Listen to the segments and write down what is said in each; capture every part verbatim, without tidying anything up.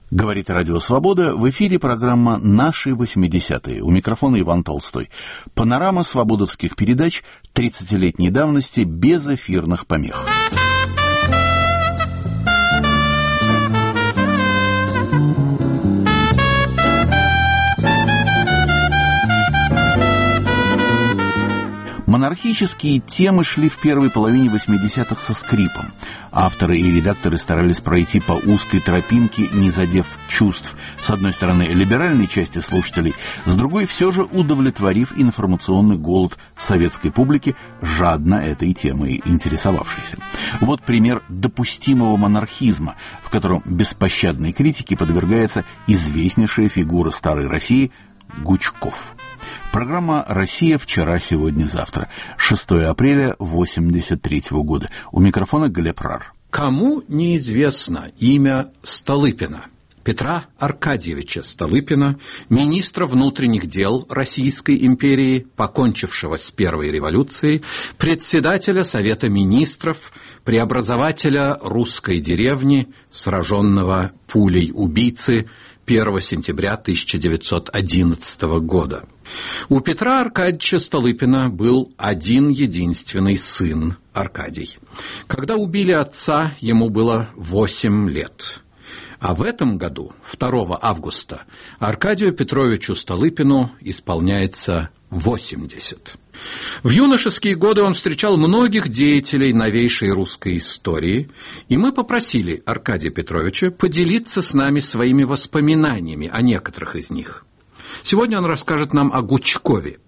Говорит Радио Свобода, в эфире программа «Наши восьмидесятые». У микрофона Иван Толстой. Панорама свободовских передач тридцатилетней давности без эфирных помех. Монархические темы шли в первой половине восьмидесятых со скрипом. Авторы и редакторы старались пройти по узкой тропинке, не задев чувств, с одной стороны, либеральной части слушателей, с другой, все же удовлетворив информационный голод советской публики, жадно этой темой интересовавшейся. Вот пример допустимого монархизма, в котором беспощадной критике подвергается известнейшая фигура старой России Гучков. Программа «Россия. Вчера, сегодня, завтра». шестого апреля восемьдесят третьего года. У микрофона Глеб Рар. Кому неизвестно имя Столыпина? Петра Аркадьевича Столыпина, министра внутренних дел Российской империи, покончившего с Первой революцией, председателя Совета министров, преобразователя русской деревни, сраженного пулей убийцы первого сентября тысяча девятьсот одиннадцатого года. У Петра Аркадьевича Столыпина был один единственный сын Аркадий. Когда убили отца, ему было восемь лет. А в этом году, второго августа, Аркадию Петровичу Столыпину исполняется восемьдесят. В юношеские годы он встречал многих деятелей новейшей русской истории, и мы попросили Аркадия Петровича поделиться с нами своими воспоминаниями о некоторых из них. Сегодня он расскажет нам о Гучкове.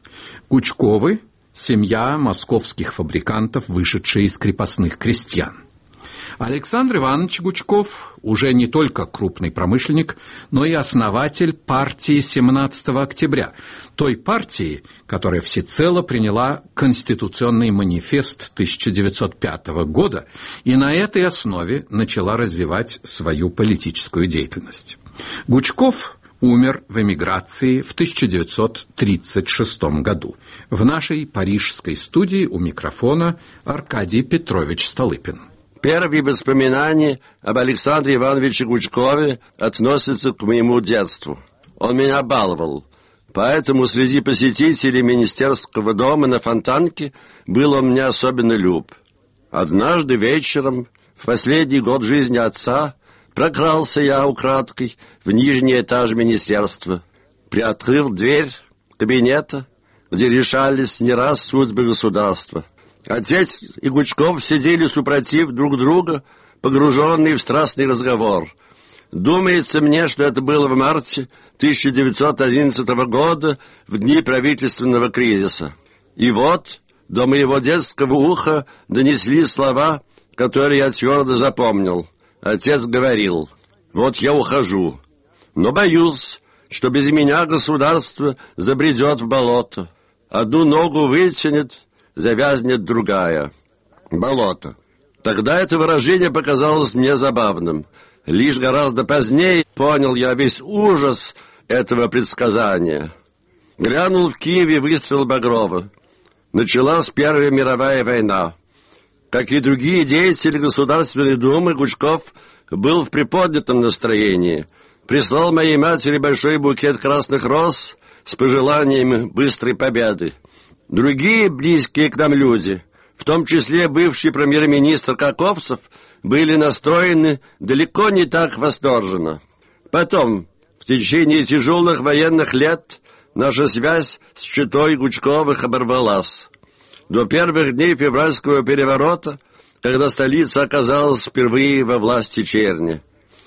Гучковы – семья московских фабрикантов, вышедшая из крепостных крестьян. Александр Иванович Гучков уже не только крупный промышленник, но и основатель партии семнадцатого октября, той партии, которая всецело приняла Конституционный манифест тысяча девятьсот пятого года и на этой основе начала развивать свою политическую деятельность. Гучков умер в эмиграции в тысяча девятьсот тридцать шестом году. В нашей парижской студии у микрофона Аркадий Петрович Столыпин. Первые воспоминания об Александре Ивановиче Гучкове относятся к моему детству. Он меня баловал, поэтому среди посетителей Министерского дома на Фонтанке был он мне особенно люб. Однажды вечером, в последний год жизни отца, прокрался я украдкой в нижний этаж министерства, приоткрыл дверь кабинета, где решались не раз судьбы государства. Отец и Гучков сидели супротив друг друга, погруженные в страстный разговор. Думается мне, что это было в марте тысяча девятьсот одиннадцатого года, в дни правительственного кризиса. И вот до моего детского уха донесли слова, которые я твердо запомнил. Отец говорил: «Вот я ухожу, но боюсь, что без меня государство забредет в болото. Одну ногу вытянет, завязнет другая. Болото». Тогда это выражение показалось мне забавным. Лишь гораздо позднее понял я весь ужас этого предсказания. Грянул в Киеве выстрел Багрова. Началась Первая мировая война. Как и другие деятели Государственной Думы, Гучков был в приподнятом настроении. Прислал моей матери большой букет красных роз с пожеланиями быстрой победы. Другие близкие к нам люди, в том числе бывший премьер-министр Каковцев, были настроены далеко не так восторженно. Потом, в течение тяжелых военных лет, наша связь с четой Гучковых оборвалась. До первых дней февральского переворота, когда столица оказалась впервые во власти черни.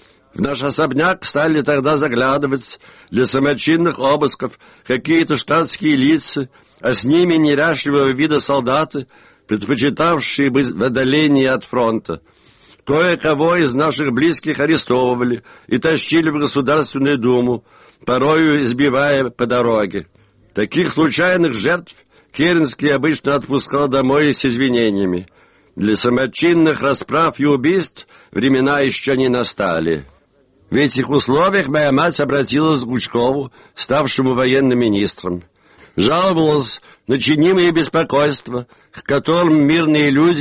В наш особняк стали тогда заглядывать для самочинных обысков какие-то штатские лица, а с ними неряшливого вида солдаты, предпочитавшие быть в отдалении от фронта. Кое-кого из наших близких арестовывали и тащили в Государственную Думу, порою избивая по дороге. Таких случайных жертв Керенский обычно отпускал домой с извинениями. Для самочинных расправ и убийств времена еще не настали. В этих условиях моя мать обратилась к Гучкову, ставшему военным министром. Жаловалась на чинимые беспокойства, к которым мирные люди не успели еще привыкнуть. Александр Иванович сразу отозвался: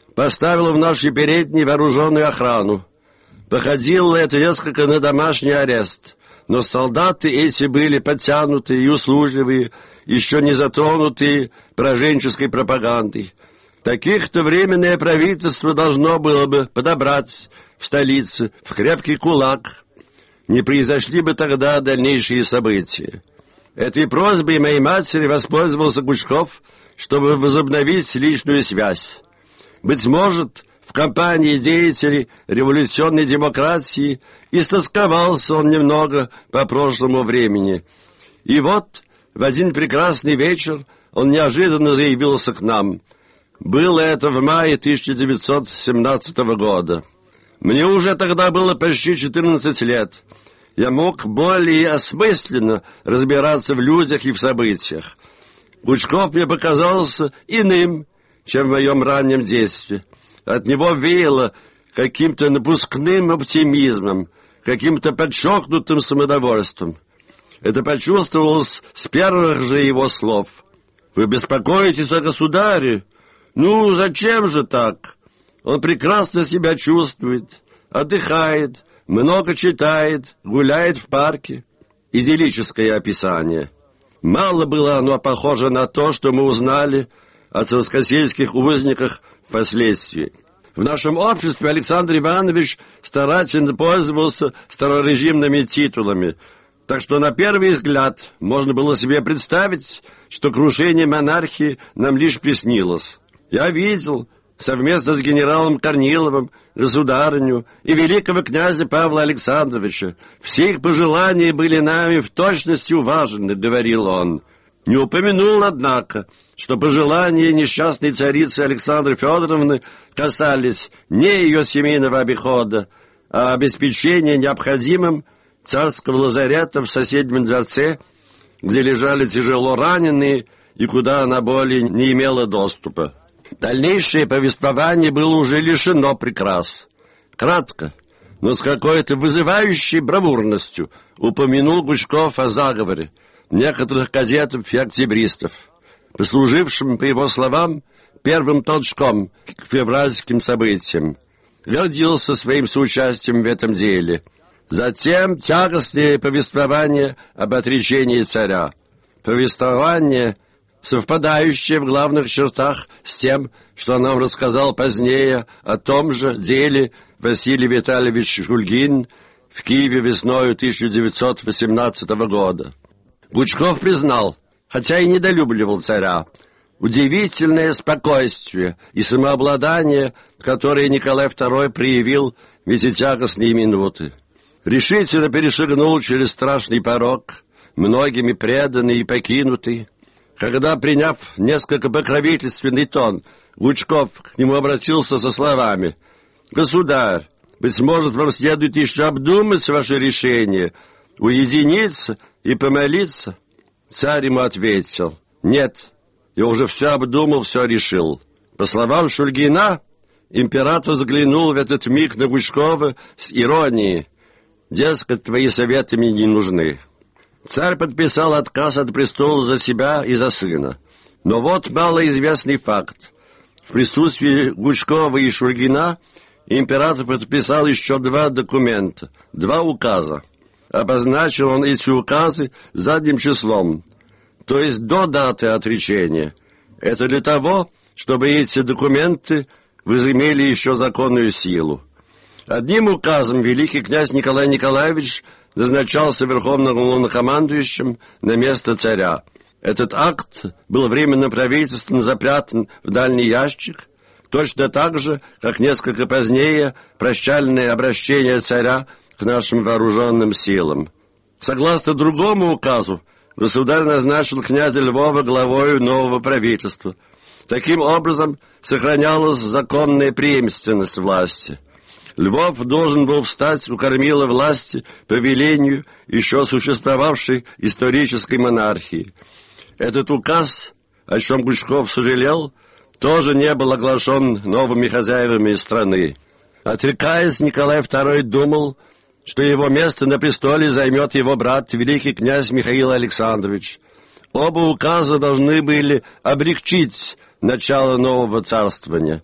поставил в нашей передней вооруженную охрану. Походило это несколько на домашний арест, но солдаты эти были подтянутые и услужливые, еще не затронутые пораженческой пропагандой. Таких-то временное правительство должно было бы подобрать в столице в крепкий кулак. Не произошли бы тогда дальнейшие события. Этой просьбой моей матери воспользовался Гучков, чтобы возобновить личную связь. Быть может, в компании деятелей революционной демократии истосковался он немного по прошлому времени. И вот в один прекрасный вечер он неожиданно заявился к нам. Было это в мае тысяча девятьсот семнадцатого года. Мне уже тогда было почти четырнадцать лет. Я мог более осмысленно разбираться в людях и в событиях. Гучков мне показался иным, чем в моем раннем детстве. От него веяло каким-то напускным оптимизмом, каким-то подчеркнутым самодовольством. Это почувствовалось с первых же его слов. «Вы беспокоитесь о государе? Ну, зачем же так? Он прекрасно себя чувствует, отдыхает, много читает, гуляет в парке». Идиллическое описание. Мало было оно похоже на то, что мы узнали о царскосельских узниках впоследствии. В нашем обществе Александр Иванович старательно пользовался старорежимными титулами, так что на первый взгляд можно было себе представить, что крушение монархии нам лишь приснилось. Я видел совместно с генералом Корниловым государыню и великого князя Павла Александровича. Все их пожелания были нами в точности уважены, говорил он. Не упомянул, однако, что пожелания несчастной царицы Александры Федоровны касались не ее семейного обихода, а обеспечения необходимым царского лазарета в соседнем дворце, где лежали тяжело раненые и куда она более не имела доступа. Дальнейшее повествование было уже лишено прикрас. Кратко, но с какой-то вызывающей бравурностью упомянул Гучков о заговоре некоторых кадетов и октябристов, послужившим, по его словам, первым толчком к февральским событиям. Гордился своим соучастием в этом деле. Затем тягостное повествование об отречении царя. Повествование, совпадающее в главных чертах с тем, что нам рассказал позднее о том же деле Василий Витальевич Шульгин в Киеве весною тысяча девятьсот восемнадцатого года. Гучков признал, хотя и недолюбливал царя, удивительное спокойствие и самообладание, которое Николай Второй проявил в эти тягостные минуты. Решительно перешагнул через страшный порог, многими преданный и покинутый. Когда, приняв несколько покровительственный тон, Гучков к нему обратился со словами: «Государь, быть может, вам следует еще обдумать ваше решение, уединиться и помолиться?» Царь ему ответил: «Нет, я уже все обдумал, все решил». По словам Шульгина, император взглянул в этот миг на Гучкова с иронией. Дескать, твои советы мне не нужны. Царь подписал отказ от престола за себя и за сына. Но вот малоизвестный факт. В присутствии Гучкова и Шульгина император подписал еще два документа, два указа. Обозначил он эти указы задним числом, то есть до даты отречения. Это для того, чтобы эти документы возымели еще законную силу. Одним указом великий князь Николай Николаевич назначался верховным главнокомандующим на место царя. Этот акт был временно правительством запрятан в дальний ящик, точно так же, как несколько позднее прощальное обращение царя к нашим вооруженным силам. Согласно другому указу, государь назначил князя Львова главою нового правительства. Таким образом, сохранялась законная преемственность власти. Львов должен был встать у кормила власти по велению еще существовавшей исторической монархии. Этот указ, о чем Гучков сожалел, тоже не был оглашен новыми хозяевами страны. Отрекаясь, Николай Второй думал, что его место на престоле займет его брат, великий князь Михаил Александрович. Оба указа должны были облегчить начало нового царствования.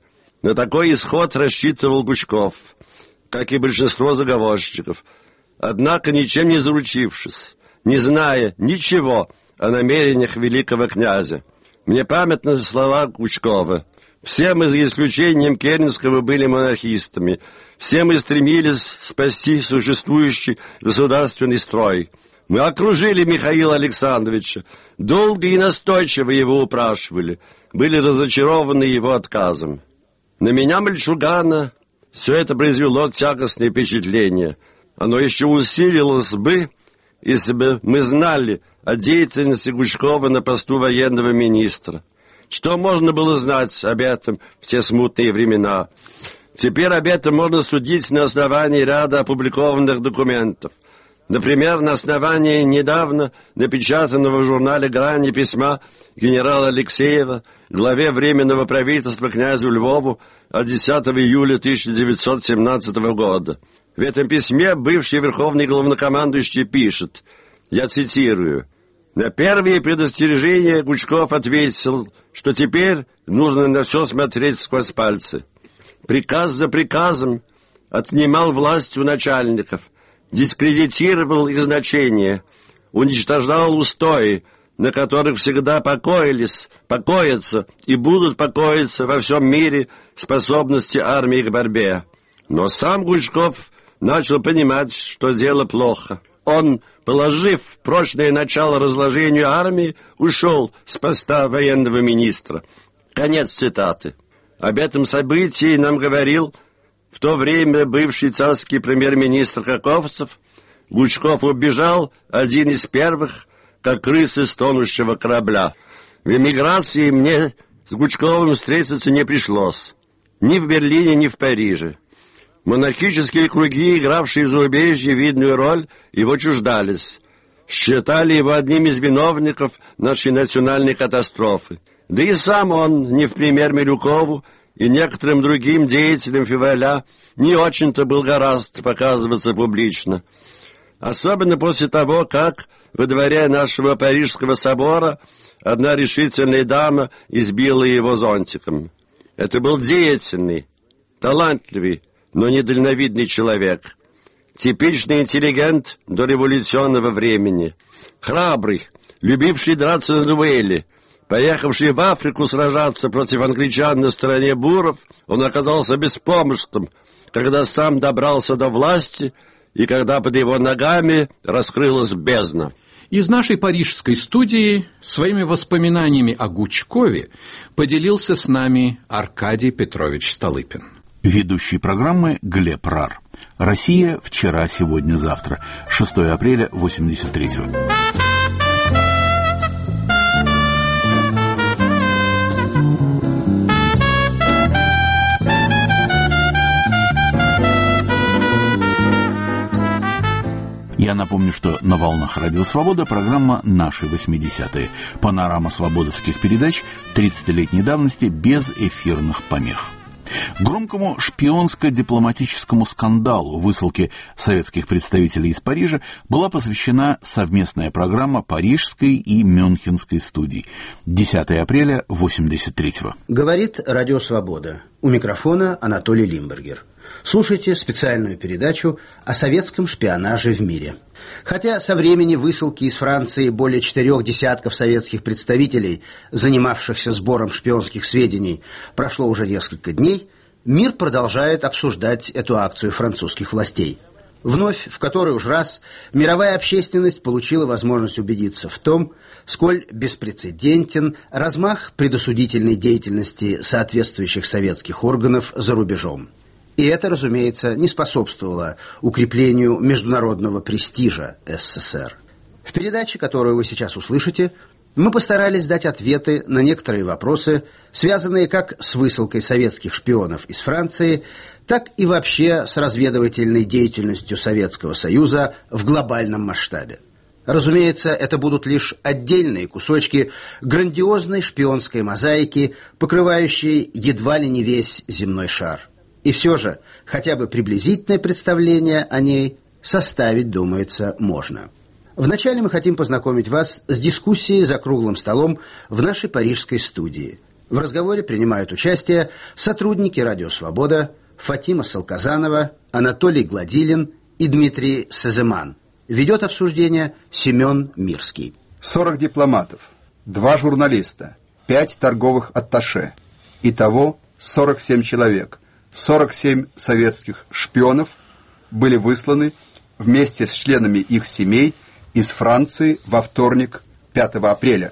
На такой исход рассчитывал Гучков, как и большинство заговорщиков. Однако, ничем не заручившись, не зная ничего о намерениях великого князя, мне памятны слова Гучкова: «Все мы, за исключением Керенского, были монархистами. Все мы стремились спасти существующий государственный строй. Мы окружили Михаила Александровича, долго и настойчиво его упрашивали, были разочарованы его отказом. На меня, мальчугана, все это произвело тягостное впечатление. Оно еще усилилось бы, если бы мы знали о деятельности Гучкова на посту военного министра. Что можно было знать об этом в те смутные времена? Теперь об этом можно судить на основании ряда опубликованных документов. Например, на основании недавно напечатанного в журнале «Грани» письма генерала Алексеева, главе Временного правительства князю Львову от десятого июля тысяча девятьсот семнадцатого года. В этом письме бывший верховный главнокомандующий пишет, я цитирую: «На первые предостережения Гучков ответил, что теперь нужно на все смотреть сквозь пальцы. Приказ за приказом отнимал власть у начальников, дискредитировал их значение, уничтожал устои, на которых всегда покоились, покоятся и будут покоиться во всем мире способности армии к борьбе». Но сам Гучков начал понимать, что дело плохо. Он, положив прочное начало разложению армии, ушел с поста военного министра. Конец цитаты. Об этом событии нам говорил в то время бывший царский премьер-министр Каковцев. Гучков убежал один из первых, как крысы с тонущего корабля. В эмиграции мне с Гучковым встретиться не пришлось. Ни в Берлине, ни в Париже. Монархические круги, игравшие в зарубежье видную роль, его чуждались. Считали его одним из виновников нашей национальной катастрофы. Да и сам он, не в пример Милюкову и некоторым другим деятелям февраля, не очень-то был гораст показываться публично. Особенно после того, как во дворе нашего Парижского собора одна решительная дама избила его зонтиком. Это был деятельный, талантливый, но недальновидный человек. Типичный интеллигент дореволюционного времени. Храбрый, любивший драться на дуэли. Поехавший в Африку сражаться против англичан на стороне буров, он оказался беспомощным, когда сам добрался до власти и когда под его ногами раскрылась бездна. Из нашей парижской студии своими воспоминаниями о Гучкове поделился с нами Аркадий Петрович Столыпин. Ведущий программы Глеб Рар. Россия. Вчера, сегодня, завтра. шестого апреля восемьдесят третьего. Я напомню, что на волнах Радио Свобода программа «Наши восьмидесятые». Панорама свободовских передач тридцатилетней давности без эфирных помех. Громкому шпионско-дипломатическому скандалу высылки советских представителей из Парижа была посвящена совместная программа Парижской и Мюнхенской студий. десятого апреля восемьдесят третьего. Говорит Радио Свобода. У микрофона Анатолий Лимбергер. Слушайте специальную передачу о советском шпионаже в мире. Хотя со времени высылки из Франции более четырех десятков советских представителей, занимавшихся сбором шпионских сведений, прошло уже несколько дней, мир продолжает обсуждать эту акцию французских властей. Вновь, в который уж раз, мировая общественность получила возможность убедиться в том, сколь беспрецедентен размах предосудительной деятельности соответствующих советских органов за рубежом. И это, разумеется, не способствовало укреплению международного престижа СССР. В передаче, которую вы сейчас услышите, мы постарались дать ответы на некоторые вопросы, связанные как с высылкой советских шпионов из Франции, так и вообще с разведывательной деятельностью Советского Союза в глобальном масштабе. Разумеется, это будут лишь отдельные кусочки грандиозной шпионской мозаики, покрывающей едва ли не весь земной шар. И все же, хотя бы приблизительное представление о ней составить, думается, можно. Вначале мы хотим познакомить вас с дискуссией за круглым столом в нашей парижской студии. В разговоре принимают участие сотрудники «Радио Свобода» Фатима Салказанова, Анатолий Гладилин и Дмитрий Сазыман. Ведет обсуждение Семен Мирский. сорок дипломатов, два журналиста, пять торговых атташе. Итого сорок семь человек. сорок семь советских шпионов были высланы вместе с членами их семей из Франции во вторник, пятого апреля.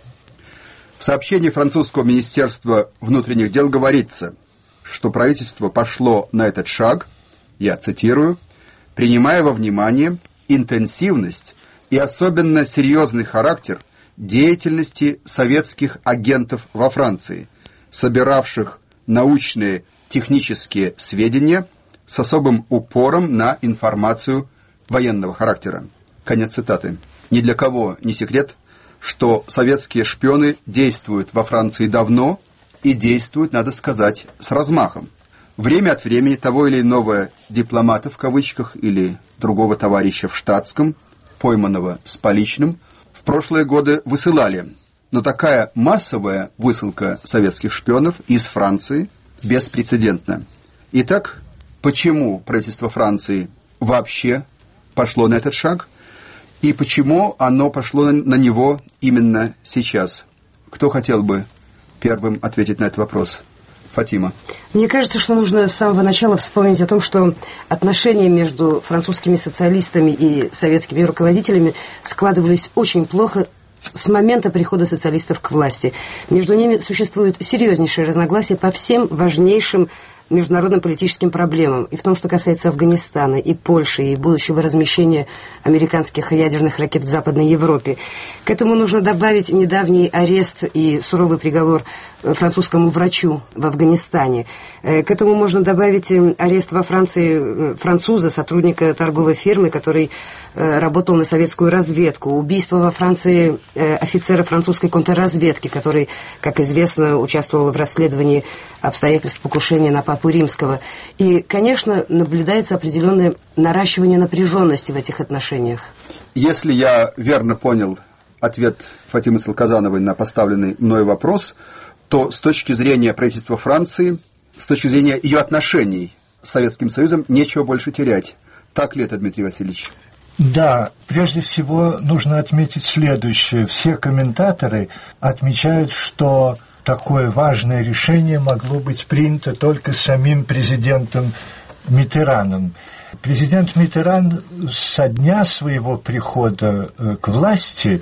В сообщении французского министерства внутренних дел говорится, что правительство пошло на этот шаг, я цитирую, принимая во внимание интенсивность и особенно серьезный характер деятельности советских агентов во Франции, собиравших научные технические сведения с особым упором на информацию военного характера. Конец цитаты. Ни для кого не секрет, что советские шпионы действуют во Франции давно и действуют, надо сказать, с размахом. Время от времени того или иного дипломата в кавычках или другого товарища в штатском, пойманного с поличным, в прошлые годы высылали. Но такая массовая высылка советских шпионов из Франции беспрецедентна. Итак, почему правительство Франции вообще пошло на этот шаг? И почему оно пошло на него именно сейчас? Кто хотел бы первым ответить на этот вопрос? Фатима. Мне кажется, что нужно с самого начала вспомнить о том, что отношения между французскими социалистами и советскими руководителями складывались очень плохо с момента прихода социалистов к власти. Между ними существуют серьезнейшие разногласия по всем важнейшим международным политическим проблемам, и в том, что касается Афганистана, и Польши, и будущего размещения американских ядерных ракет в Западной Европе. К этому нужно добавить недавний арест и суровый приговор французскому врачу в Афганистане. К этому можно добавить арест во Франции француза, сотрудника торговой фирмы, который работал на советскую разведку, убийство во Франции офицера французской контрразведки, который, как известно, участвовал в расследовании обстоятельств покушения на Папу Римского. И, конечно, наблюдается определенное наращивание напряженности в этих отношениях. Если я верно понял ответ Фатимы Салказановой на поставленный мной вопрос, то с точки зрения правительства Франции, с точки зрения ее отношений с Советским Союзом, нечего больше терять. Так ли это, Дмитрий Васильевич? Да, прежде всего нужно отметить следующее. Все комментаторы отмечают, что такое важное решение могло быть принято только самим президентом Миттераном. Президент Миттеран со дня своего прихода к власти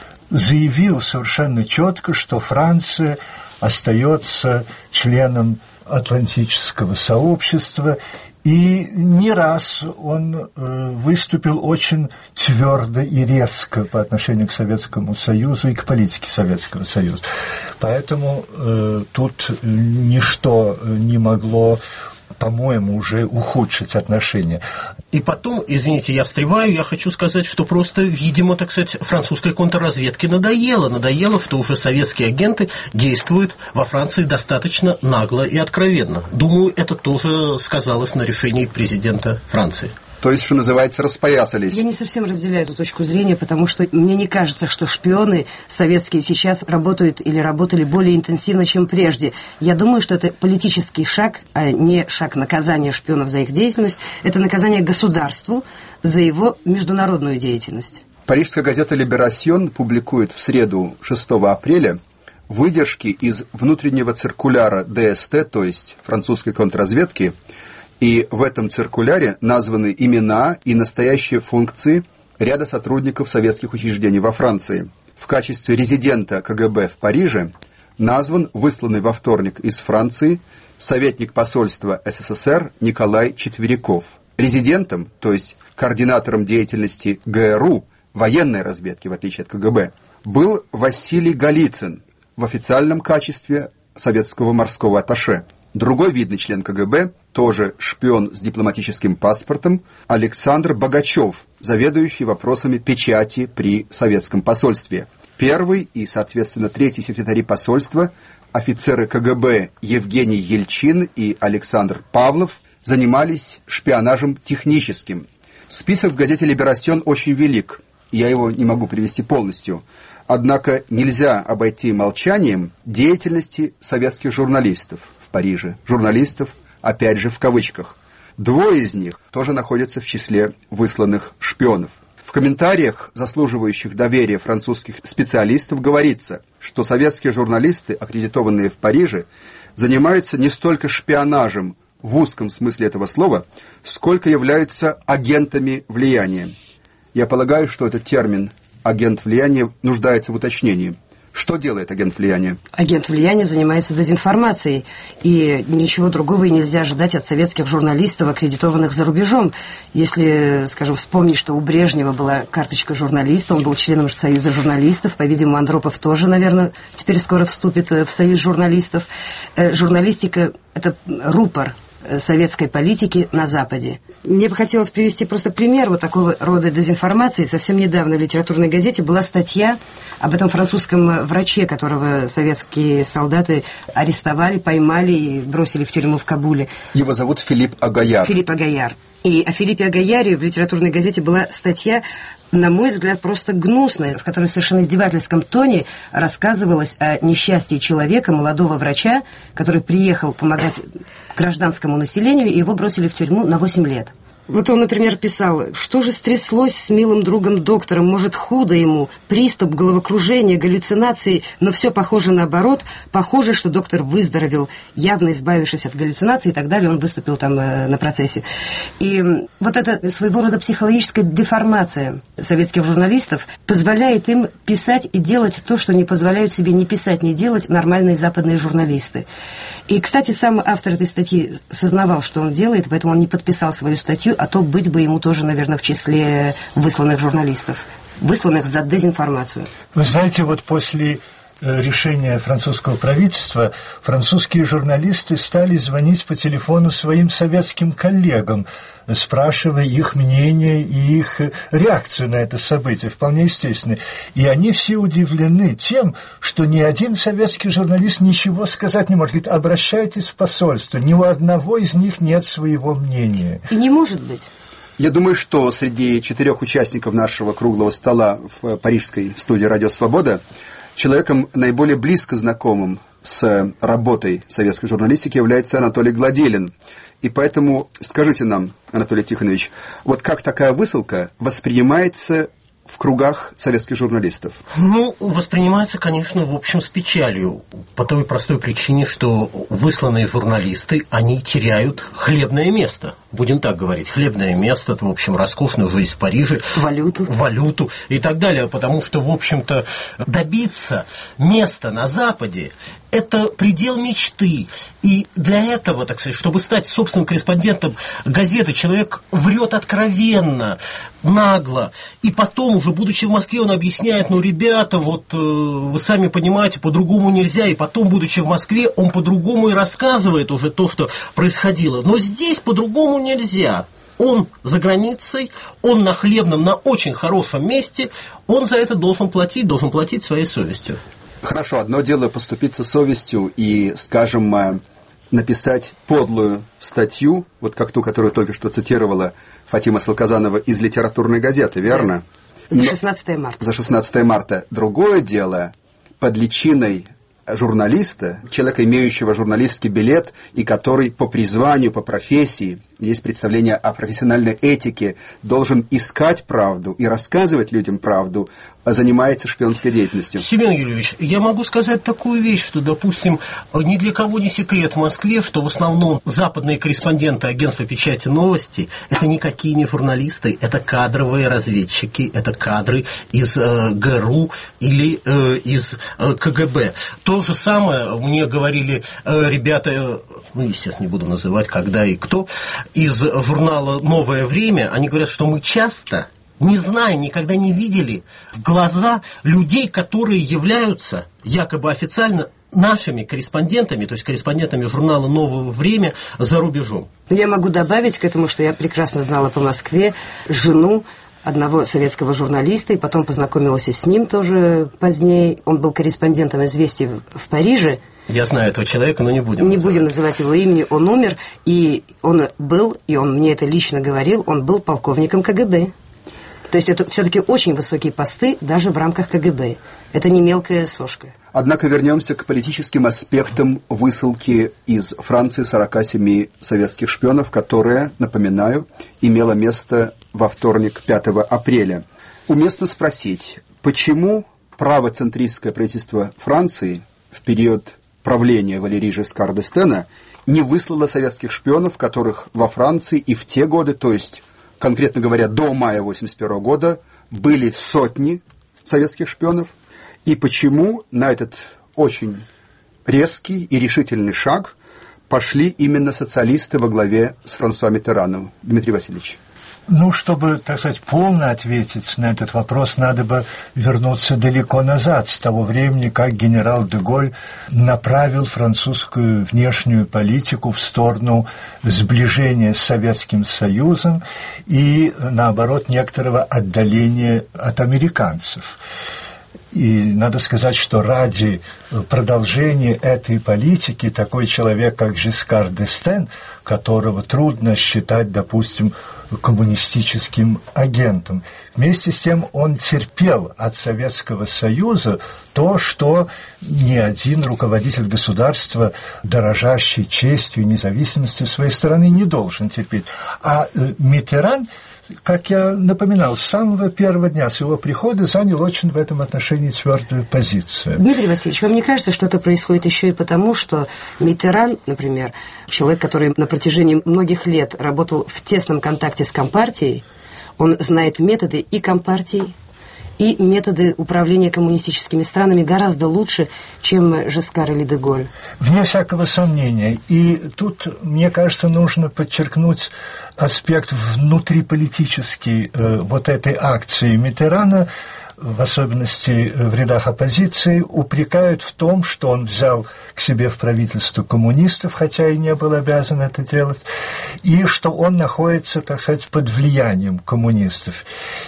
заявил совершенно четко, что Франция остается членом Атлантического сообщества, и не раз он выступил очень твердо и резко по отношению к Советскому Союзу и к политике Советского Союза. Поэтому э, тут ничто не могло, по-моему, уже ухудшить отношения. И потом, извините, я встреваю, я хочу сказать, что просто, видимо, так сказать, французской контрразведке надоело. Надоело, что уже советские агенты действуют во Франции достаточно нагло и откровенно. Думаю, это тоже сказалось на решении президента Франции. То есть, что называется, распоясались. Я не совсем разделяю эту точку зрения, потому что мне не кажется, что шпионы советские сейчас работают или работали более интенсивно, чем прежде. Я думаю, что это политический шаг, а не шаг наказания шпионов за их деятельность. Это наказание государству за его международную деятельность. Парижская газета «Либерасьон» публикует в среду, шестого апреля, выдержки из внутреннего циркуляра дэ эс тэ, то есть французской контрразведки, и в этом циркуляре названы имена и настоящие функции ряда сотрудников советских учреждений во Франции. В качестве резидента ка гэ бэ в Париже назван высланный во вторник из Франции советник посольства эс эс эс эр Николай Четверяков. Резидентом, то есть координатором деятельности гэ эр у, военной разведки, в отличие от ка гэ бэ, был Василий Голицын в официальном качестве советского морского атташе. Другой видный член ка гэ бэ, тоже шпион с дипломатическим паспортом, Александр Богачев, заведующий вопросами печати при советском посольстве. Первый и, соответственно, третий секретари посольства, офицеры ка гэ бэ Евгений Ельчин и Александр Павлов, занимались шпионажем техническим. Список в газете «Либерасьон» очень велик, я его не могу привести полностью. Однако нельзя обойти молчанием деятельности советских журналистов в Париже. Журналистов, опять же, в кавычках. Двое из них тоже находятся в числе высланных шпионов. В комментариях, заслуживающих доверия французских специалистов, говорится, что советские журналисты, аккредитованные в Париже, занимаются не столько шпионажем в узком смысле этого слова, сколько являются агентами влияния. Я полагаю, что этот термин «агент влияния» нуждается в уточнении. Что делает агент влияния? Агент влияния занимается дезинформацией, и ничего другого и нельзя ожидать от советских журналистов, аккредитованных за рубежом. Если, скажем, вспомнить, что у Брежнева была карточка журналиста, он был членом Союза журналистов, по-видимому, Андропов тоже, наверное, теперь скоро вступит в Союз журналистов. Журналистика – это рупор советской политики на Западе. Мне бы хотелось привести просто пример вот такого рода дезинформации. Совсем недавно в литературной газете была статья об этом французском враче, которого советские солдаты арестовали, поймали и бросили в тюрьму в Кабуле. Его зовут Филипп Агаяр. Филипп Агаяр. И о Филиппе Агаяре в литературной газете была статья, на мой взгляд, просто гнусная, в которой в совершенно издевательском тоне рассказывалось о несчастье человека, молодого врача, который приехал помогать гражданскому населению, и его бросили в тюрьму на восемь лет. Вот он, например, писал: «Что же стряслось с милым другом доктором? Может, худо ему? Приступ, головокружение, галлюцинации, но все похоже наоборот. Похоже, что доктор выздоровел, явно избавившись от галлюцинаций», и так далее. Он выступил там э, на процессе. И вот эта своего рода психологическая деформация советских журналистов позволяет им писать и делать то, что не позволяют себе ни писать, ни делать нормальные западные журналисты. И, кстати, сам автор этой статьи сознавал, что он делает, поэтому он не подписал свою статью, а то быть бы ему тоже, наверное, в числе высланных журналистов, высланных за дезинформацию. Вы знаете, вот после решения французского правительства французские журналисты стали звонить по телефону своим советским коллегам, спрашивая их мнение и их реакцию на это событие, вполне естественно. И они все удивлены тем, что ни один советский журналист ничего сказать не может. Говорит: обращайтесь в посольство, ни у одного из них нет своего мнения. И не может быть. Я думаю, что среди четырех участников нашего круглого стола в парижской студии «Радио Свобода» человеком наиболее близко знакомым с работой советской журналистики является Анатолий Гладилин. И поэтому скажите нам, Анатолий Тихонович, вот как такая высылка воспринимается в кругах советских журналистов? Ну, воспринимается, конечно, в общем, с печалью. По той простой причине, что высланные журналисты, они теряют хлебное место. Будем так говорить, хлебное место, в общем, роскошную жизнь в Париже. Валюту. Валюту и так далее. Потому что, в общем-то, добиться места на Западе – это предел мечты. И для этого, так сказать, чтобы стать собственным корреспондентом газеты, человек врет откровенно, нагло. И потом, уже будучи в Москве, он объясняет: ну, ребята, вот э, вы сами понимаете, по-другому нельзя. И потом, будучи в Москве, он по-другому и рассказывает уже то, что происходило. Но здесь по-другому нельзя. Он за границей, он на хлебном, на очень хорошем месте, он за это должен платить, должен платить своей совестью. Хорошо, одно дело поступиться совестью и, скажем, написать подлую статью, вот как ту, которую только что цитировала Фатима Салказанова из литературной газеты, верно? За шестнадцатое марта. За шестнадцатое марта. Другое дело, под личиной журналиста, человека, имеющего журналистский билет, и который по призванию, по профессии, есть представление о профессиональной этике, должен искать правду и рассказывать людям правду, занимается шпионской деятельностью. Семен Юрьевич, я могу сказать такую вещь, что, допустим, ни для кого не секрет в Москве, что в основном западные корреспонденты агентства печати новости – это никакие не журналисты, это кадровые разведчики, это кадры из э, ГРУ или э, из э, КГБ. То же самое мне говорили э, ребята, ну, естественно, не буду называть, когда и кто, из журнала «Новое время». Они говорят, что мы часто, не зная, никогда не видели в глаза людей, которые являются якобы официально нашими корреспондентами, то есть корреспондентами журнала «Новое время» за рубежом. Я могу добавить к этому, что я прекрасно знала по Москве жену одного советского журналиста, и потом познакомилась и с ним тоже позднее. Он был корреспондентом «Известий» в Париже. Я знаю этого человека, но не будем Не называть. будем называть его имени. Он умер, и он был, и он мне это лично говорил, он был полковником КГБ. То есть это все-таки очень высокие посты даже в рамках ка гэ бэ. Это не мелкая сошка. Однако вернемся к политическим аспектам высылки из Франции сорока семи советских шпионов, которая, напоминаю, имела место во вторник, пятого апреля. Уместно спросить, почему правоцентристское правительство Франции в период правления Валерии Жескар д'Эстена не выслало советских шпионов, которых во Франции и в те годы, то есть, конкретно говоря, до мая восемьдесят первого года, были сотни советских шпионов, и почему на этот очень резкий и решительный шаг пошли именно социалисты во главе с Франсуа Миттераном? Дмитрий Васильевич. Ну, чтобы, так сказать, полно ответить на этот вопрос, надо бы вернуться далеко назад, с того времени, как генерал де Голь направил французскую внешнюю политику в сторону сближения с Советским Союзом и, наоборот, некоторого отдаления от американцев. И надо сказать, что ради продолжения этой политики такой человек, как Жескар д'Эстен, которого трудно считать, допустим, коммунистическим агентом, вместе с тем он терпел от Советского Союза то, что ни один руководитель государства, дорожащий честью и независимостью своей страны, не должен терпеть. А Миттеран, как я напоминал, с самого первого дня, с его прихода, занял очень в этом отношении твердую позицию. Дмитрий Васильевич, вам не кажется, что это происходит еще и потому, что Миттеран, например, человек, который на протяжении многих лет работал в тесном контакте с Компартией, он знает методы и Компартии, и методы управления коммунистическими странами гораздо лучше, чем Жескар или де Голь? Вне всякого сомнения. И тут, мне кажется, нужно подчеркнуть аспект внутриполитический э, вот этой акции Миттерана, в особенности в рядах оппозиции, упрекают в том, что он взял к себе в правительство коммунистов, хотя и не был обязан это делать, и что он находится, так сказать, под влиянием коммунистов.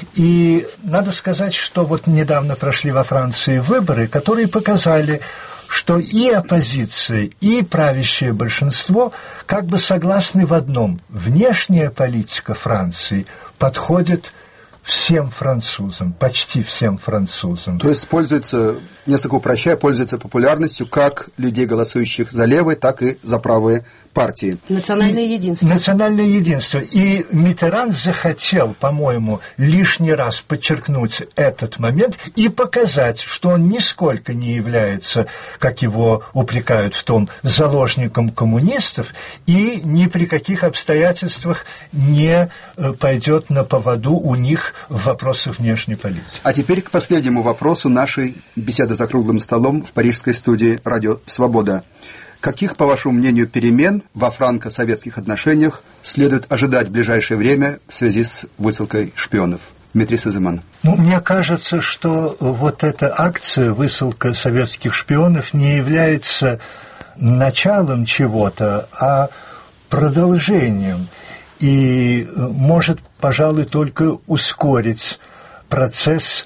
И надо сказать, что вот недавно прошли во Франции выборы, которые показали, что и оппозиция, и правящее большинство как бы согласны в одном. Внешняя политика Франции подходит всем французам, почти всем французам. То есть пользуется, несколько упрощая, пользуется популярностью как людей, голосующих за левые, так и за правые партии. Национальное единство. Национальное единство. И Миттеран захотел, по-моему, лишний раз подчеркнуть этот момент и показать, что он нисколько не является, как его упрекают в том, заложником коммунистов и ни при каких обстоятельствах не пойдет на поводу у них в вопросах внешней политики. А теперь к последнему вопросу нашей беседы за круглым столом в парижской студии «Радио Свобода». Каких, по вашему мнению, перемен во франко-советских отношениях следует ожидать в ближайшее время в связи с высылкой шпионов? Дмитрий Сазыман. Ну, мне кажется, что вот эта акция, высылка советских шпионов, не является началом чего-то, а продолжением. И может, пожалуй, только ускорить процесс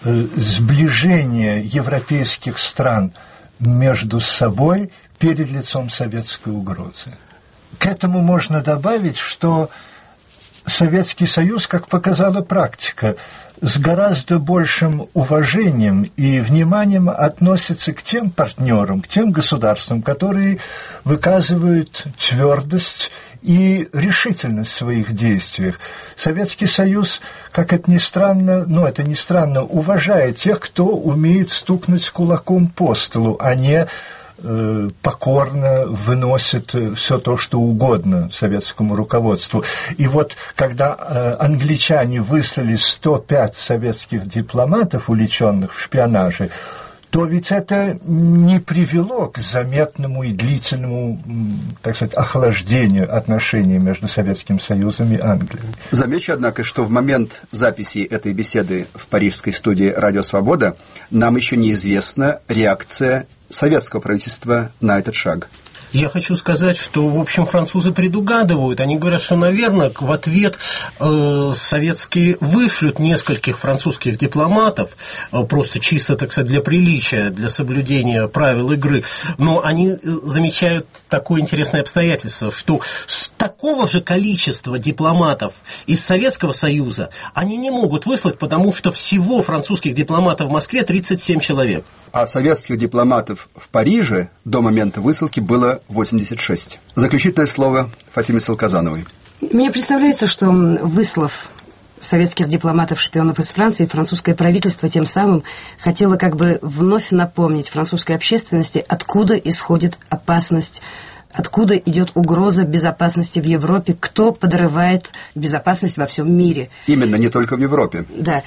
сближения европейских стран между собой перед лицом советской угрозы. К этому можно добавить, что Советский Союз, как показала практика, с гораздо большим уважением и вниманием относится к тем партнерам, к тем государствам, которые выказывают твердость и решительность в своих действиях. Советский Союз, как это ни странно, ну это не странно, уважает тех, кто умеет стукнуть кулаком по столу, а не э, покорно выносит все то, что угодно советскому руководству. И вот когда э, англичане выслали сто пять советских дипломатов, увлеченных в шпионаже, то ведь это не привело к заметному и длительному, так сказать, охлаждению отношений между Советским Союзом и Англией. Замечу, однако, что в момент записи этой беседы в парижской студии «Радио Свобода» нам еще неизвестна реакция советского правительства на этот шаг. Я хочу сказать, что, в общем, французы предугадывают. Они говорят, что, наверное, в ответ э, советские вышлют нескольких французских дипломатов, э, просто чисто, так сказать, для приличия, для соблюдения правил игры. Но они замечают такое интересное обстоятельство, что с такого же количества дипломатов из Советского Союза они не могут выслать, потому что всего французских дипломатов в Москве тридцать семь человек. А советских дипломатов в Париже до момента высылки было восемьдесят шесть. Заключительное слово Фатиме Салказановой. Мне представляется, что, выслав советских дипломатов-шпионов из Франции, французское правительство тем самым хотело как бы вновь напомнить французской общественности, откуда исходит опасность, откуда идет угроза безопасности в Европе, кто подрывает безопасность во всем мире. Именно, не только в Европе. Да.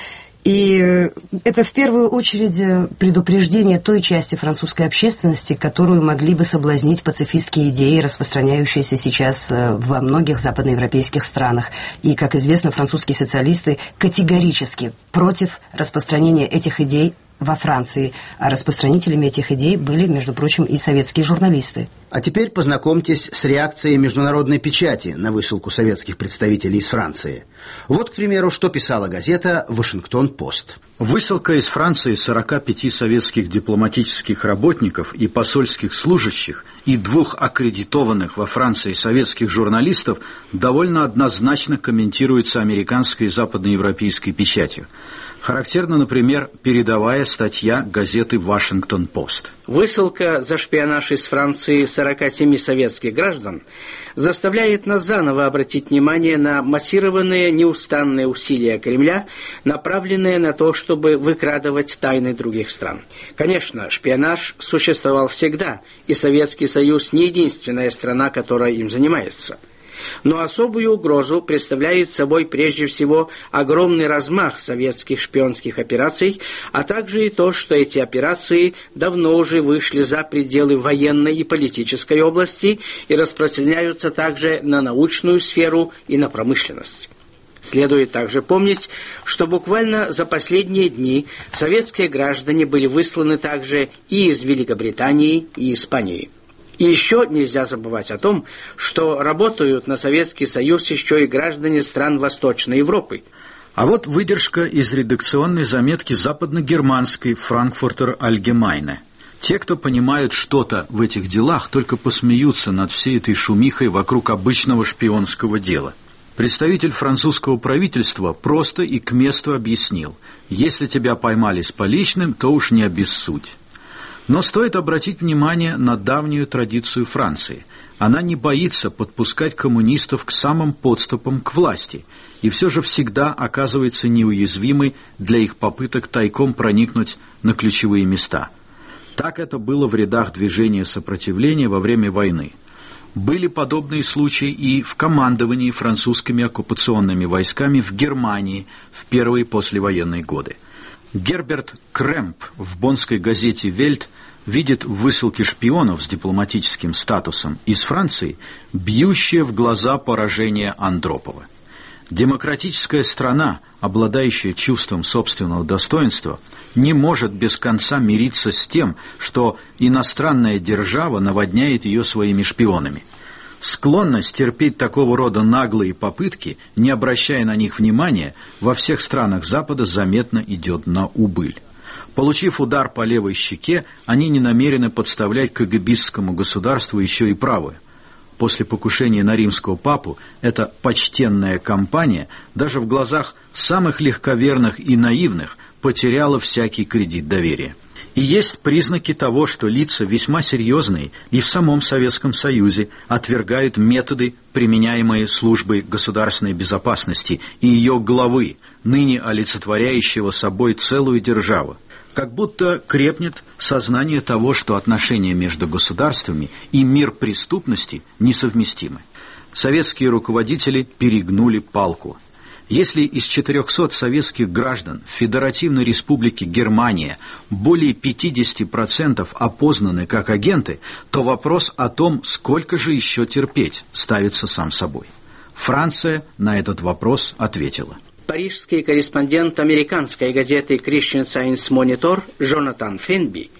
И это в первую очередь предупреждение той части французской общественности, которую могли бы соблазнить пацифистские идеи, распространяющиеся сейчас во многих западноевропейских странах. И, как известно, французские социалисты категорически против распространения этих идей во Франции, а распространителями этих идей были, между прочим, и советские журналисты. А теперь познакомьтесь с реакцией международной печати на высылку советских представителей из Франции. Вот, к примеру, что писала газета «Вашингтон-Пост». Высылка из Франции сорока пяти советских дипломатических работников и посольских служащих и двух аккредитованных во Франции советских журналистов довольно однозначно комментируется американской и западноевропейской печатью. Характерна, например, передовая статья газеты «Вашингтон-Пост». Высылка за шпионаж из Франции сорока семи советских граждан заставляет нас заново обратить внимание на массированные неустанные усилия Кремля, направленные на то, чтобы выкрадывать тайны других стран. Конечно, шпионаж существовал всегда, и Советский Союз не единственная страна, которая им занимается. Но особую угрозу представляет собой прежде всего огромный размах советских шпионских операций, а также и то, что эти операции давно уже вышли за пределы военной и политической области и распространяются также на научную сферу и на промышленность. Следует также помнить, что буквально за последние дни советские граждане были высланы также и из Великобритании, и Испании. И еще нельзя забывать о том, что работают на Советский Союз еще и граждане стран Восточной Европы. А вот выдержка из редакционной заметки западно-германской «Франкфуртер Альгемайне». Те, кто понимают что-то в этих делах, только посмеются над всей этой шумихой вокруг обычного шпионского дела. Представитель французского правительства просто и к месту объяснил: если тебя поймали с поличным, то уж не обессудь. Но стоит обратить внимание на давнюю традицию Франции. Она не боится подпускать коммунистов к самым подступам к власти и все же всегда оказывается неуязвимой для их попыток тайком проникнуть на ключевые места. Так это было в рядах движения сопротивления во время войны. Были подобные случаи и в командовании французскими оккупационными войсками в Германии в первые послевоенные годы. Герберт Кремп в боннской газете «Вельт» видит в высылке шпионов с дипломатическим статусом из Франции бьющее в глаза поражение Андропова. Демократическая страна, обладающая чувством собственного достоинства, не может без конца мириться с тем, что иностранная держава наводняет ее своими шпионами. Склонность терпеть такого рода наглые попытки, не обращая на них внимания, во всех странах Запада заметно идет на убыль. Получив удар по левой щеке, они не намерены подставлять кагибистскому государству еще и правую. После покушения на римского папу эта почтенная компания даже в глазах самых легковерных и наивных потеряла всякий кредит доверия. И есть признаки того, что лица весьма серьезные и в самом Советском Союзе отвергают методы, применяемые службой государственной безопасности и ее главы, ныне олицетворяющего собой целую державу. Как будто крепнет сознание того, что отношения между государствами и мир преступности несовместимы. Советские руководители перегнули палку. Если из четырехсот советских граждан в Федеративной Республике Германия более пятьдесят процентов опознаны как агенты, то вопрос о том, сколько же еще терпеть, ставится сам собой. Франция на этот вопрос ответила. Парижский корреспондент американской газеты Christian Science Monitor Джонатан Фенби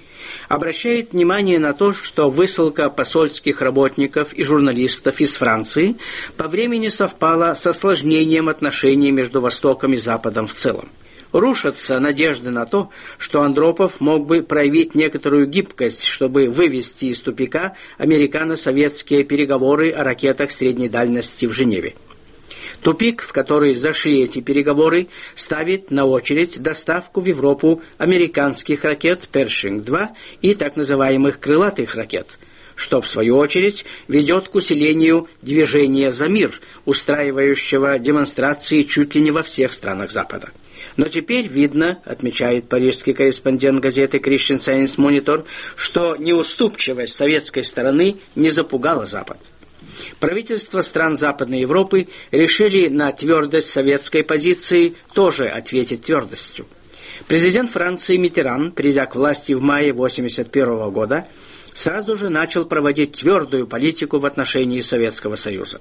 обращает внимание на то, что высылка посольских работников и журналистов из Франции по времени совпала с осложнением отношений между Востоком и Западом в целом. Рушатся надежды на то, что Андропов мог бы проявить некоторую гибкость, чтобы вывести из тупика американо-советские переговоры о ракетах средней дальности в Женеве. Тупик, в который зашли эти переговоры, ставит на очередь доставку в Европу американских ракет «Першинг-два» и так называемых крылатых ракет, что, в свою очередь, ведет к усилению движения «За мир», устраивающего демонстрации чуть ли не во всех странах Запада. Но теперь видно, отмечает парижский корреспондент газеты Christian Science Monitor, что неуступчивость советской стороны не запугала Запад. Правительства стран Западной Европы решили на твердость советской позиции тоже ответить твердостью. Президент Франции Миттеран, придя к власти в мае тысяча девятьсот восемьдесят первого года, сразу же начал проводить твердую политику в отношении Советского Союза.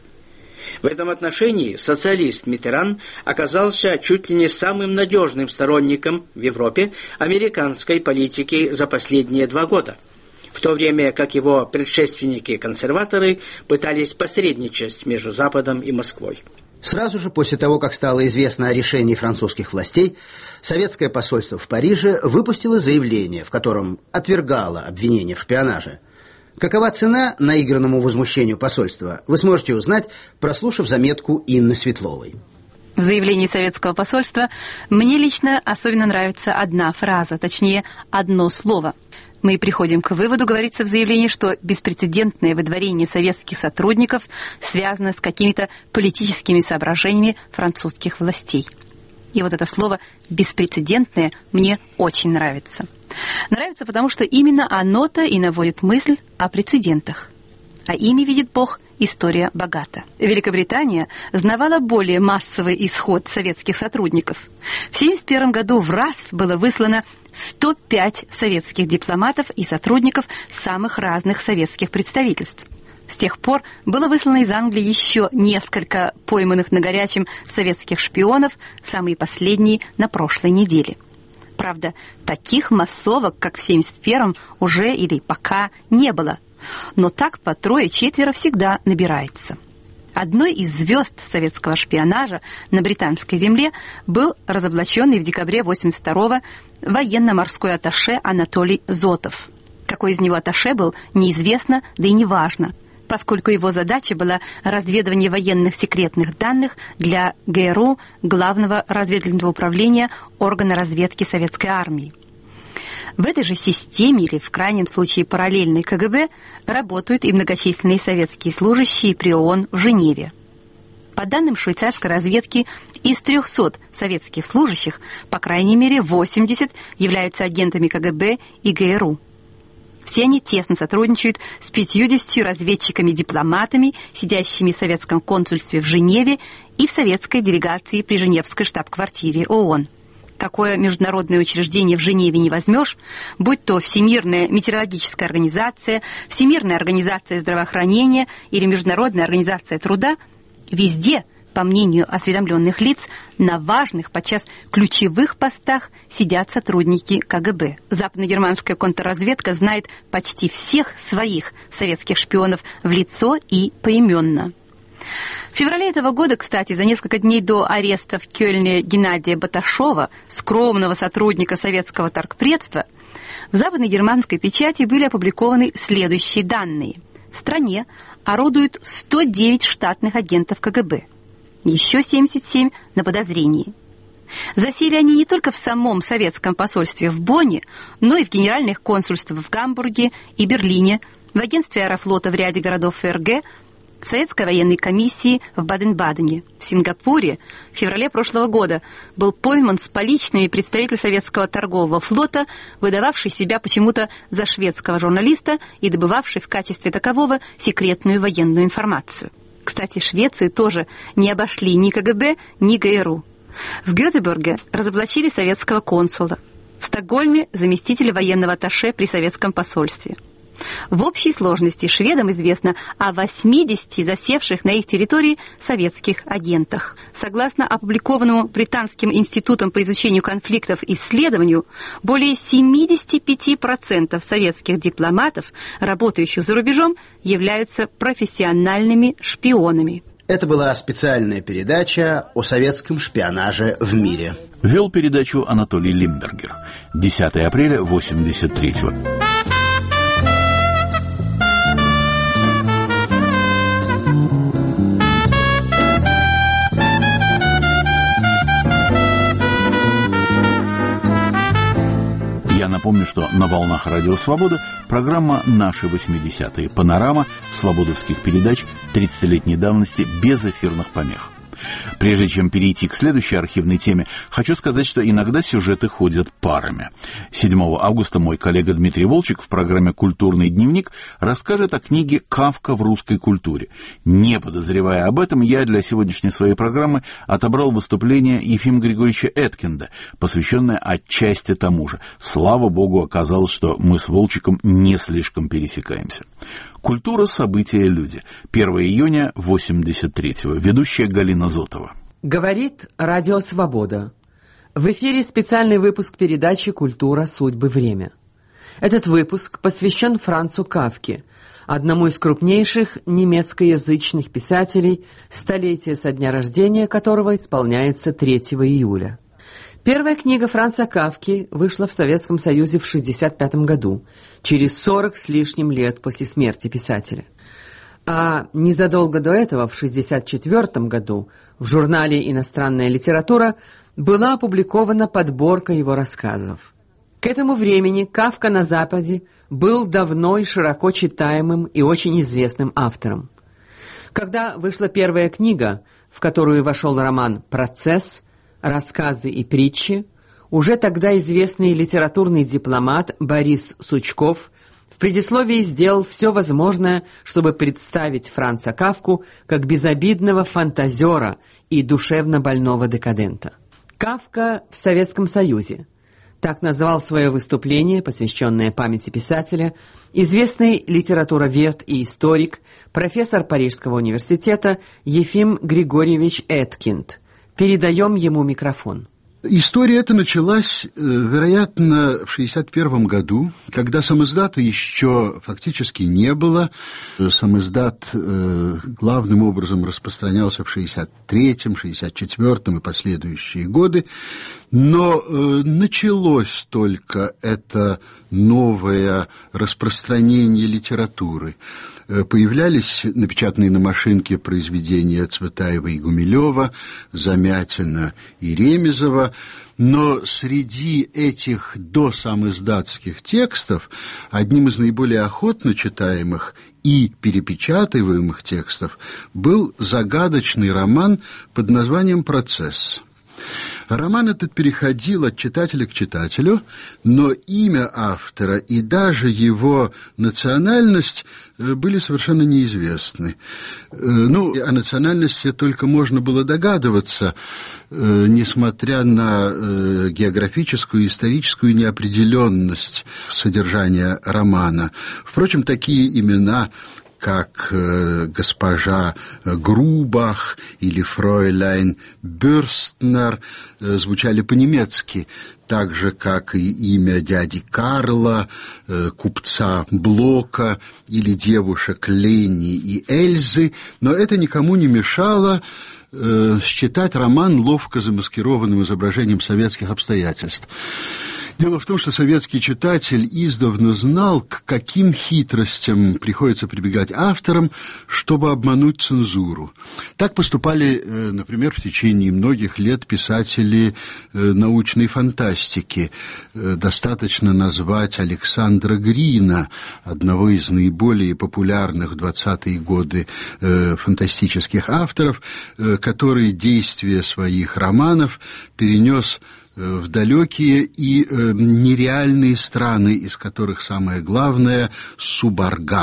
В этом отношении социалист Миттеран оказался чуть ли не самым надежным сторонником в Европе американской политики за последние два года, в то время как его предшественники-консерваторы пытались посредничать между Западом и Москвой. Сразу же после того, как стало известно о решении французских властей, советское посольство в Париже выпустило заявление, в котором отвергало обвинения в шпионаже. Какова цена наигранному возмущению посольства, вы сможете узнать, прослушав заметку Инны Светловой. В заявлении советского посольства мне лично особенно нравится одна фраза, точнее, одно слово. Мы приходим к выводу, говорится в заявлении, что беспрецедентное выдворение советских сотрудников связано с какими-то политическими соображениями французских властей. И вот это слово «беспрецедентное» мне очень нравится. Нравится, потому что именно оно-то и наводит мысль о прецедентах. А ими, видит Бог, история богата. Великобритания знавала более массовый исход советских сотрудников. В тысяча девятьсот семьдесят первом году в раз было выслано сто пять советских дипломатов и сотрудников самых разных советских представительств. С тех пор было выслано из Англии еще несколько пойманных на горячем советских шпионов, самые последние на прошлой неделе. Правда, таких массовок, как в семьдесят первом, уже или пока не было. Но так по трое-четверо всегда набирается. Одной из звезд советского шпионажа на британской земле был разоблаченный в декабре восемьдесят второго военно-морской атташе Анатолий Зотов. Какой из него атташе был, неизвестно, да и не важно, поскольку его задача была разведывание военных секретных данных для ГРУ, Главного разведывательного управления органа разведки Советской Армии. В этой же системе, или в крайнем случае параллельной КГБ, работают и многочисленные советские служащие при ООН в Женеве. По данным швейцарской разведки, из трехсот советских служащих, по крайней мере, восемьдесят являются агентами КГБ и ГРУ. Все они тесно сотрудничают с пятьюдесятью разведчиками-дипломатами, сидящими в советском консульстве в Женеве и в советской делегации при Женевской штаб-квартире ООН. Какое международное учреждение в Женеве не возьмешь, будь то Всемирная метеорологическая организация, Всемирная организация здравоохранения или Международная организация труда, везде, по мнению осведомленных лиц, на важных, подчас ключевых постах сидят сотрудники КГБ. Западно-германская контрразведка знает почти всех своих советских шпионов в лицо и поименно. В феврале этого года, кстати, за несколько дней до ареста в Кёльне Геннадия Баташова, скромного сотрудника советского торгпредства, в западно-германской печати были опубликованы следующие данные. В стране орудуют сто девять штатных агентов КГБ, еще семьдесят семь на подозрении. Засели они не только в самом советском посольстве в Бонне, но и в генеральных консульствах в Гамбурге и Берлине, в агентстве Аэрофлота в ряде городов ФРГ, в Советской военной комиссии в Баден-Бадене. В Сингапуре в феврале прошлого года был пойман с поличными представитель советского торгового флота, выдававший себя почему-то за шведского журналиста и добывавший в качестве такового секретную военную информацию. Кстати, Швецию тоже не обошли ни КГБ, ни ГРУ. В Гетеборге разоблачили советского консула. В Стокгольме заместитель военного атташе при советском посольстве. В общей сложности шведам известно о восьмидесяти засевших на их территории советских агентах. Согласно опубликованному Британским институтом по изучению конфликтов исследованию, более семьдесят пять процентов советских дипломатов, работающих за рубежом, являются профессиональными шпионами. Это была специальная передача о советском шпионаже в мире. Вел передачу Анатолий Лимбергер. десятого апреля восемьдесят третьего. Я напомню, что на волнах Радио Свобода программа «Наши восьмидесятые. Панорама свободовских передач тридцатилетней давности без эфирных помех». Прежде чем перейти к следующей архивной теме, хочу сказать, что иногда сюжеты ходят парами. седьмого августа мой коллега Дмитрий Волчек в программе «Культурный дневник» расскажет о книге «Кафка в русской культуре». Не подозревая об этом, я для сегодняшней своей программы отобрал выступление Ефима Григорьевича Эткинда, посвященное отчасти тому же. Слава богу, оказалось, что мы с Волчеком не слишком пересекаемся. Культура, события, люди. первого июня восемьдесят третьего. Ведущая Галина Зотова. Говорит Радио Свобода. В эфире специальный выпуск передачи «Культура, судьбы, время». Этот выпуск посвящен Францу Кафке, одному из крупнейших немецкоязычных писателей, столетие со дня рождения которого исполняется третьего июля. Первая книга Франца Кафки вышла в Советском Союзе в шестьдесят пятом году, через сорок с лишним лет после смерти писателя. А незадолго до этого, в шестьдесят четвёртом году, в журнале «Иностранная литература» была опубликована подборка его рассказов. К этому времени Кафка на Западе был давно и широко читаемым и очень известным автором. Когда вышла первая книга, в которую вошел роман «Процесс», рассказы и притчи, уже тогда известный литературный дипломат Борис Сучков в предисловии сделал все возможное, чтобы представить Франца Кафку как безобидного фантазера и душевно больного декадента. «Кафка в Советском Союзе» — так назвал свое выступление, посвященное памяти писателя, известный литературовед и историк, профессор Парижского университета Ефим Григорьевич Эткинд. Передаем ему микрофон. История эта началась, вероятно, в шестьдесят первом году, когда самиздата еще фактически не было. Самиздат главным образом распространялся в шестьдесят третьем, шестьдесят четвёртом и последующие годы. Но началось только это новое распространение литературы. Появлялись напечатанные на машинке произведения Цветаева и Гумилева, Замятина и Ремезова, но среди этих досамиздатских текстов одним из наиболее охотно читаемых и перепечатываемых текстов был загадочный роман под названием «Процесс». Роман этот переходил от читателя к читателю, но имя автора и даже его национальность были совершенно неизвестны. Ну, о национальности только можно было догадываться, несмотря на географическую и историческую неопределенность содержания романа. Впрочем, такие имена, как э, госпожа Грубах или фройляйн Бюрстнер, э, звучали по-немецки, так же, как и имя дяди Карла, э, купца Блока или девушек Ленни и Эльзы, но это никому не мешало э, считать роман ловко замаскированным изображением советских обстоятельств. Дело в том, что советский читатель издавна знал, к каким хитростям приходится прибегать авторам, чтобы обмануть цензуру. Так поступали, например, в течение многих лет писатели научной фантастики. Достаточно назвать Александра Грина, одного из наиболее популярных в двадцатые годы фантастических авторов, который действие своих романов перенес в далекие и э, нереальные страны, из которых самое главное — Субарган.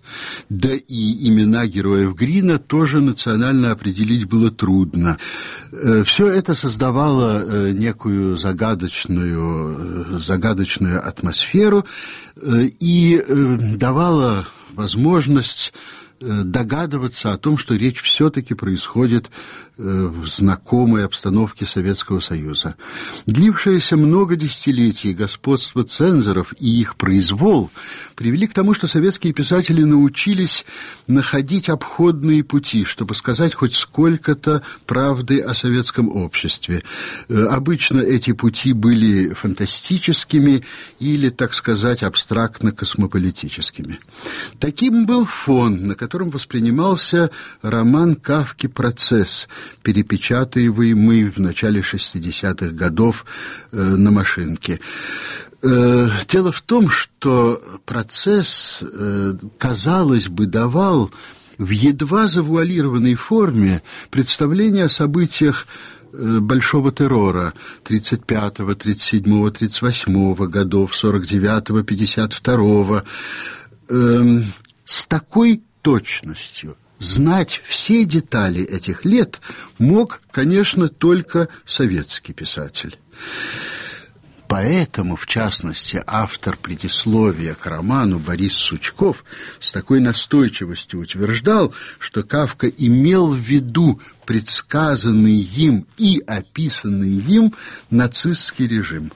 Да и имена героев Грина тоже национально определить было трудно. Все это создавало некую загадочную, загадочную атмосферу и давало возможность догадываться о том, что речь все-таки происходит в знакомой обстановке Советского Союза. Длившееся много десятилетий господство цензоров и их произвол привели к тому, что советские писатели научились находить обходные пути, чтобы сказать хоть сколько-то правды о советском обществе. Обычно эти пути были фантастическими или, так сказать, абстрактно-космополитическими. Таким был фон, на котором воспринимался роман Кафки «Процесс», перепечатываемый в начале шестидесятых годов э, на машинке. Э, дело в том, что «Процесс», э, казалось бы, давал в едва завуалированной форме представление о событиях большого террора тридцать пятого, тридцать седьмого, тридцать восьмого годов, сорок девятого, пятьдесят второго. Э, с такой точностью знать все детали этих лет мог, конечно, только советский писатель. Поэтому, в частности, автор предисловия к роману Борис Сучков с такой настойчивостью утверждал, что Кафка имел в виду предсказанный им и описанный им нацистский режим.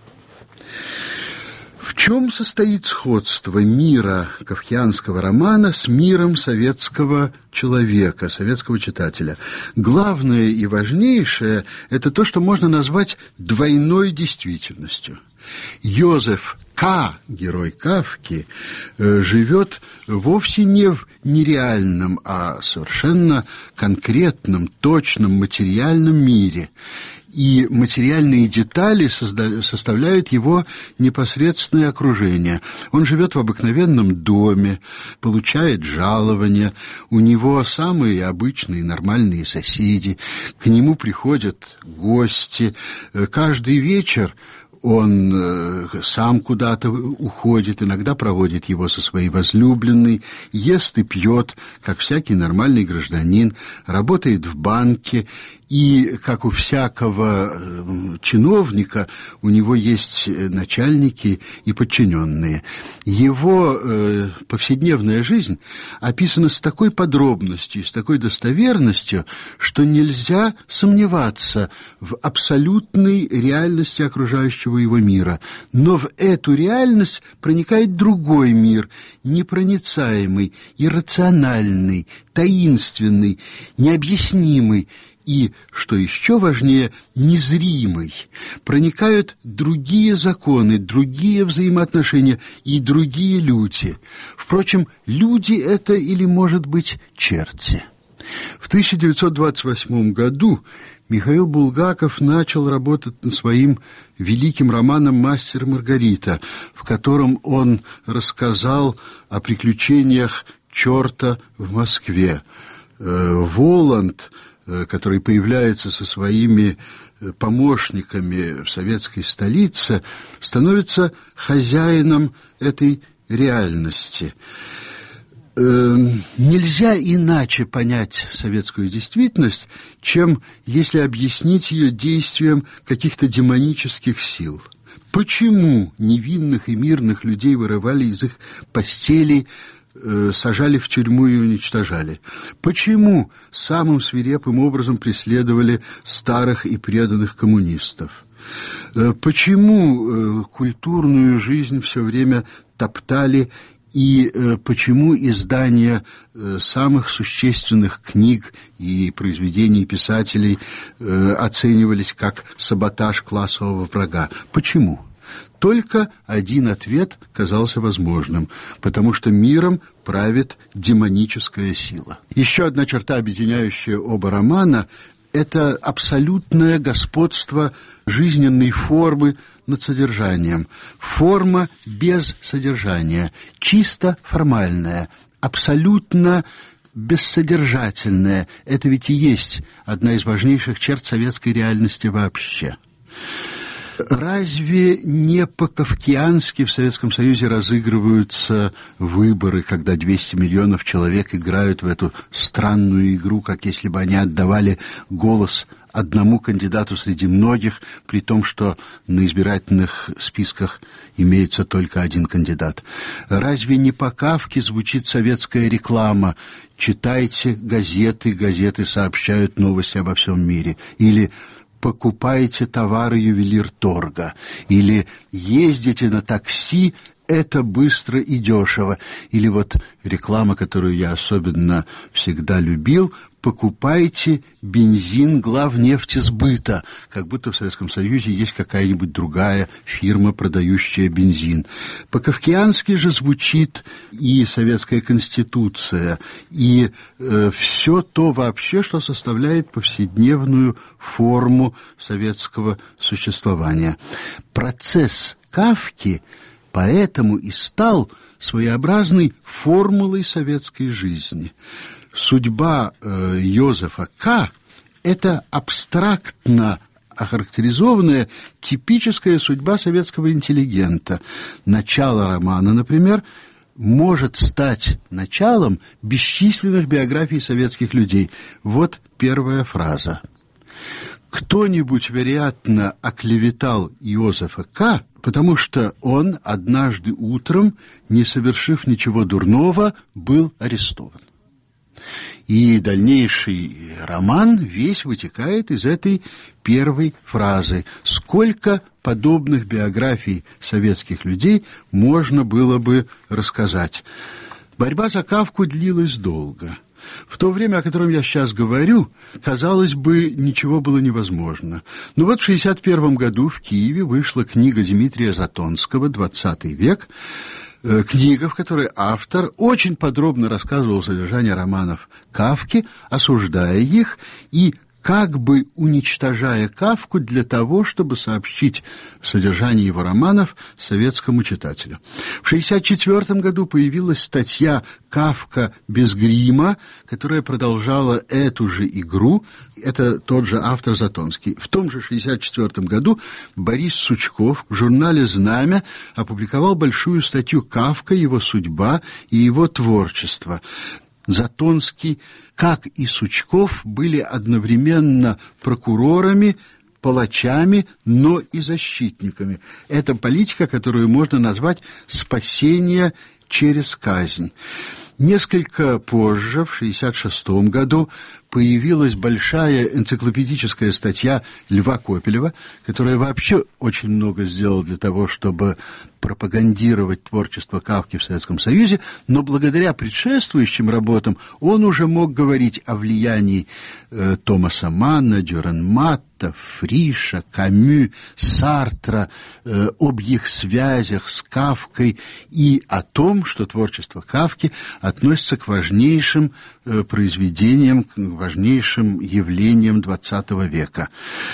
В чем состоит сходство мира кафкианского романа с миром советского человека, советского читателя? Главное и важнейшее – это то, что можно назвать двойной действительностью. Йозеф К., герой Кафки, живет вовсе не в нереальном, а совершенно конкретном, точном, материальном мире. И материальные детали составляют его непосредственное окружение. Он живет в обыкновенном доме, получает жалование, у него самые обычные нормальные соседи, к нему приходят гости. Каждый вечер он сам куда-то уходит, иногда проводит его со своей возлюбленной, ест и пьет, как всякий нормальный гражданин, работает в банке, и, как у всякого чиновника, у него есть начальники и подчиненные. Его э, повседневная жизнь описана с такой подробностью и с такой достоверностью, что нельзя сомневаться в абсолютной реальности окружающего его мира. Но в эту реальность проникает другой мир, непроницаемый, иррациональный, таинственный, необъяснимый, и, что еще важнее, незримый. Проникают другие законы, другие взаимоотношения и другие люди. Впрочем, люди это или, может быть, черти. В тысяча девятьсот двадцать восьмом году Михаил Булгаков начал работать над своим великим романом «Мастер и Маргарита», в котором он рассказал о приключениях черта в Москве. Воланд, который появляется со своими помощниками в советской столице, становится хозяином этой реальности. Нельзя иначе понять советскую действительность, чем если объяснить ее действием каких-то демонических сил. Почему невинных и мирных людей вырывали из их постелей, сажали в тюрьму и уничтожали? Почему самым свирепым образом преследовали старых и преданных коммунистов? Почему культурную жизнь все время топтали, и почему издания самых существенных книг и произведений писателей оценивались как саботаж классового врага? Почему? Только один ответ казался возможным, потому что миром правит демоническая сила. Еще одна черта, объединяющая оба романа, это абсолютное господство жизненной формы над содержанием. Форма без содержания, чисто формальная, абсолютно бессодержательная. Это ведь и есть одна из важнейших черт советской реальности вообще. Разве не по-кавкиански в Советском Союзе разыгрываются выборы, когда двести миллионов человек играют в эту странную игру, как если бы они отдавали голос одному кандидату среди многих, при том, что на избирательных списках имеется только один кандидат? Разве не по Кафке звучит советская реклама: «Читайте газеты, газеты сообщают новости обо всем мире», или «Покупайте товары ювелирторга», или «Ездите на такси, это быстро и дешево», или вот реклама, которую я особенно всегда любил: «Покупайте бензин главнефтесбыта», как будто в Советском Союзе есть какая-нибудь другая фирма, продающая бензин. По-кавкиански же звучит и советская конституция, и э, все то вообще, что составляет повседневную форму советского существования. Процесс Кафки поэтому и стал своеобразной формулой советской жизни. Судьба э, Йозефа К. – это абстрактно охарактеризованная типическая судьба советского интеллигента. Начало романа, например, может стать началом бесчисленных биографий советских людей. Вот первая фраза. Кто-нибудь, вероятно, оклеветал Йозефа К., потому что он однажды утром, не совершив ничего дурного, был арестован. И дальнейший роман весь вытекает из этой первой фразы. Сколько подобных биографий советских людей можно было бы рассказать? Борьба за Кафку длилась долго. В то время, о котором я сейчас говорю, казалось бы, ничего было невозможно. Но вот в шестьдесят первом году в Киеве вышла книга Дмитрия Затонского «Двадцатый век», книга, в которой автор очень подробно рассказывал содержание романов Кафки, осуждая их и как бы уничтожая Кафку для того, чтобы сообщить содержание его романов советскому читателю. В шестьдесят четвертом году появилась статья «Кафка без грима», которая продолжала эту же игру. Это тот же автор Затонский. В том же шестьдесят четвертом году Борис Сучков в журнале «Знамя» опубликовал большую статью «Кафка, его судьба и его творчество». Затонский, как и Сучков, были одновременно прокурорами, палачами, но и защитниками. Это политика, которую можно назвать «спасение через казнь». Несколько позже, в шестьдесят шестом году, появилась большая энциклопедическая статья Льва Копелева, которая вообще очень много сделала для того, чтобы пропагандировать творчество Кафки в Советском Союзе, но благодаря предшествующим работам он уже мог говорить о влиянии э, Томаса Манна, Дюрренматта, Фриша, Камю, Сартра, э, об их связях с Кафкой и о том, что творчество Кафки относится к важнейшим э, произведениям, к важнейшим явлениям двадцатого века.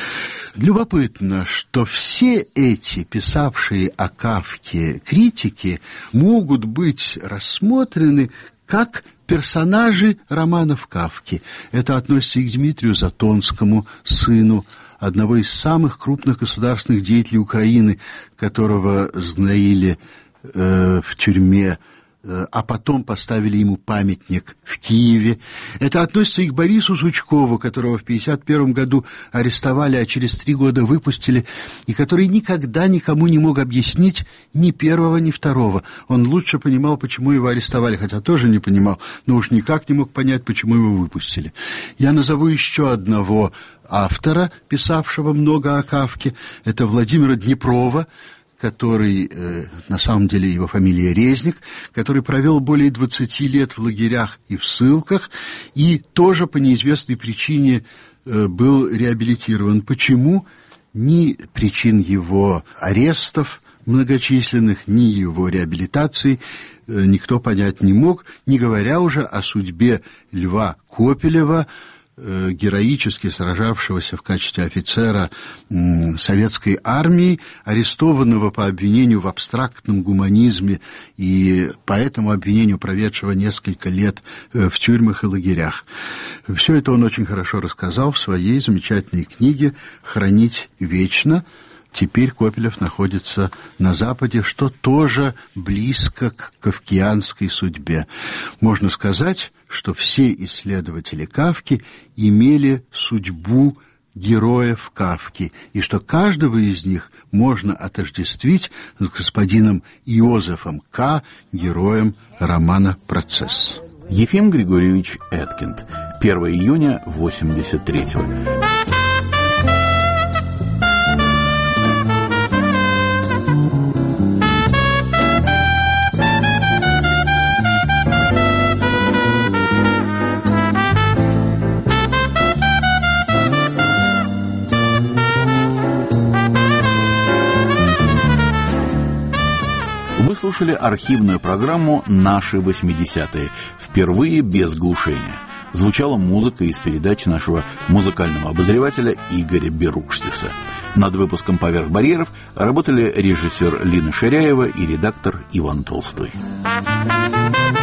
Любопытно, что все эти писавшие о Кафке критики могут быть рассмотрены как персонажи романов Кафки. Это относится и к Дмитрию Затонскому, сыну одного из самых крупных государственных деятелей Украины, которого знаили э, в тюрьме, а потом поставили ему памятник в Киеве. Это относится и к Борису Сучкову, которого в пятьдесят первом году арестовали, а через три года выпустили, и который никогда никому не мог объяснить ни первого, ни второго. Он лучше понимал, почему его арестовали, хотя тоже не понимал, но уж никак не мог понять, почему его выпустили. Я назову еще одного автора, писавшего много о Кафке. Это Владимира Днепрова, который, э, на самом деле его фамилия Резник, который провел более двадцати лет в лагерях и в ссылках, и тоже по неизвестной причине э, был реабилитирован. Почему? Ни причин его арестов многочисленных, ни его реабилитации э, никто понять не мог, не говоря уже о судьбе Льва Копелева, героически сражавшегося в качестве офицера советской армии, арестованного по обвинению в абстрактном гуманизме и по этому обвинению проведшего несколько лет в тюрьмах и лагерях. Все это он очень хорошо рассказал в своей замечательной книге «Хранить вечно». Теперь Копелев находится на Западе, что тоже близко к кавкианской судьбе. Можно сказать, что все исследователи Кафки имели судьбу героев Кафки, и что каждого из них можно отождествить с господином Иозефом К., героем романа «Процесс». Ефим Григорьевич Эткинд. первого июня восемьдесят третьего. Вы слушали архивную программу «Наши восьмидесятые». Впервые без глушения. Звучала музыка из передач нашего музыкального обозревателя Игоря Берукштиса. Над выпуском «Поверх барьеров» работали режиссер Лина Ширяева и редактор Иван Толстой.